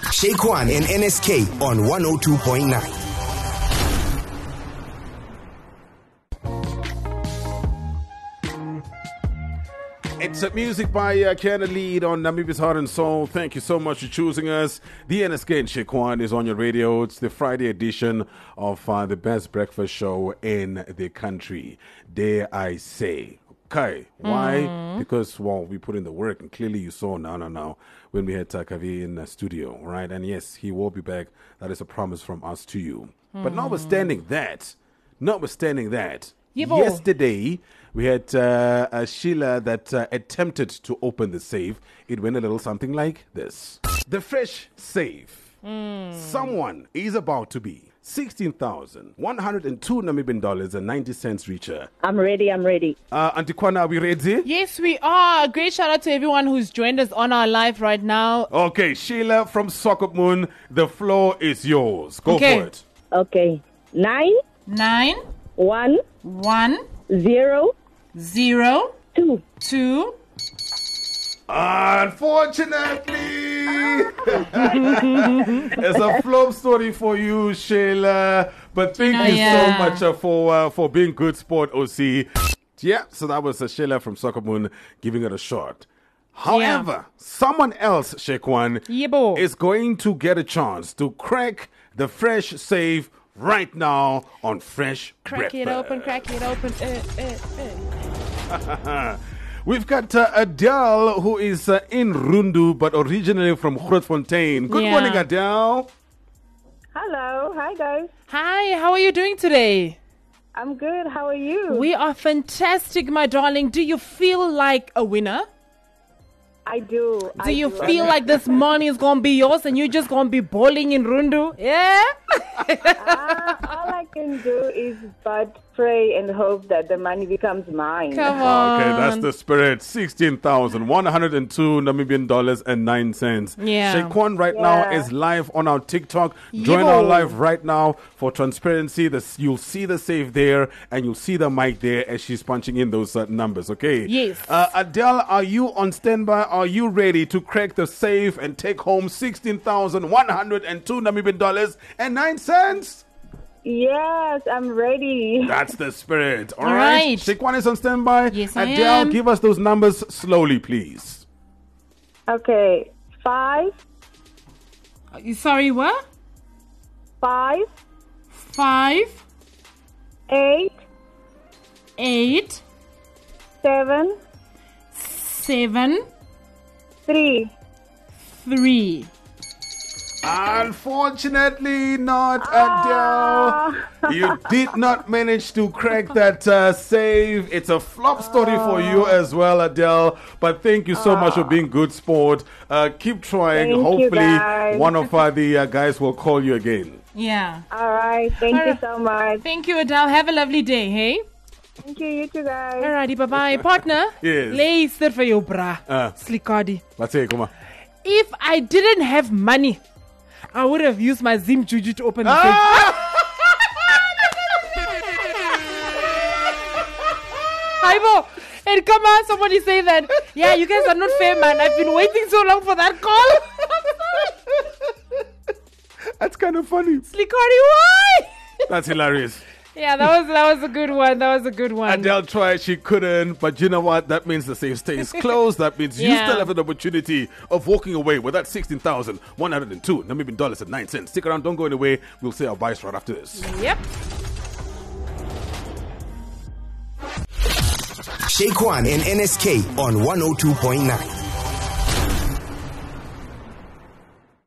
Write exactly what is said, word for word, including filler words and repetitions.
Shaquan and N S K on one oh two point nine. It's uh, music by uh, Kiana Lead on Namibia's Heart and Soul. Thank you so much for choosing us. The N S K and Shaquan is on your radio. It's the Friday edition of uh, the best breakfast show in the country. Dare I say. Okay. Why? Mm. Because, well, we put in the work, and clearly you saw now, now, now, when we had Takavi in the studio, right? And yes, he will be back. That is a promise from us to you. Mm. But notwithstanding that, notwithstanding that, Yibo. yesterday, we had uh, a Sheila that uh, attempted to open the safe. It went a little something like this. The fresh safe. Mm. Someone is about to be sixteen thousand one hundred two Namibian dollars and ninety cents reacher. I'm ready, I'm ready. Uh, Auntie Kwana, are we ready? Yes, we are. A great shout out to everyone who's joined us on our live right now. Okay, Sheila from Sokop Moon, the floor is yours. Go okay. for it. Okay. Nine. Nine. One. One. Zero. Zero. Two. Two. Unfortunately, it's a flop story for you, Sheila. But thank you yeah. so much uh, for uh, for being good sport, O C. Yeah, so that was uh, Sheila from Soccer Moon giving it a shot. However, yeah. someone else, Shaquan, Yibo. is going to get a chance to crack the fresh safe right now on Fresh Crack Breakfast. it open, crack it open. Uh, uh, uh. We've got uh, Adele, who is uh, in Rundu, but originally from Grootfontein. Good yeah. morning, Adele. Hello. Hi, guys. Hi, how are you doing today? I'm good. How are you? We are fantastic, my darling. Do you feel like a winner? I do. Do I you do. feel like this money is going to be yours and you're just going to be bowling in Rundu? Yeah? uh, all I can do is but pray and hope that the money becomes mine. Come on. Okay, that's the spirit. sixteen thousand one hundred two Namibian dollars and nine cents. Yeah. Shaquan right yeah. now is live on our TikTok. Join Yo. our live right now for transparency. This, you'll see the safe there and you'll see the mic there as she's punching in those uh, numbers, okay? Yes. Uh, Adele, are you on standby? Are you ready to crack the safe and take home sixteen thousand one hundred two Namibian dollars and nine cents? Yes, I'm ready. That's the spirit. All All right. right. Shaquan is on standby. Yes, I Adele, am. give us those numbers slowly, please. Okay. Five. Sorry, what? Five. Five. Eight. Eight. Seven. Seven. Three. Three. Unfortunately not, Adele. You did not manage to crack that uh, save. It's a flop story for you as well, Adele. But thank you so much for being good sport. Uh, keep trying. Thank Hopefully you, guys. one of uh, the uh, guys will call you again. Yeah. All right. Thank All you right. so much. Thank you, Adele. Have a lovely day, hey? Thank you. You too, guys. Alrighty, bye-bye. Partner? Yes. Luister vir jou bra. Uh. Slikadi. Let's say, come on. If I didn't have money, I would have used my Zim Juju to open the safe. Ah! Haibo, and come on, somebody say that. Yeah, you guys are not fair, man. I've been waiting so long for that call. That's kind of funny. Slikadi, why? That's hilarious. Yeah, that was that was a good one. That was a good one. Adele tried, she couldn't, but you know what? That means the safe stays closed. That means you Yeah. still have an opportunity of walking away with that sixteen thousand one hundred two Namibian dollars and nine cents. Stick around, don't go anywhere. We'll say our buys right after this. Yep. Shaquan and N S K on one oh two point nine.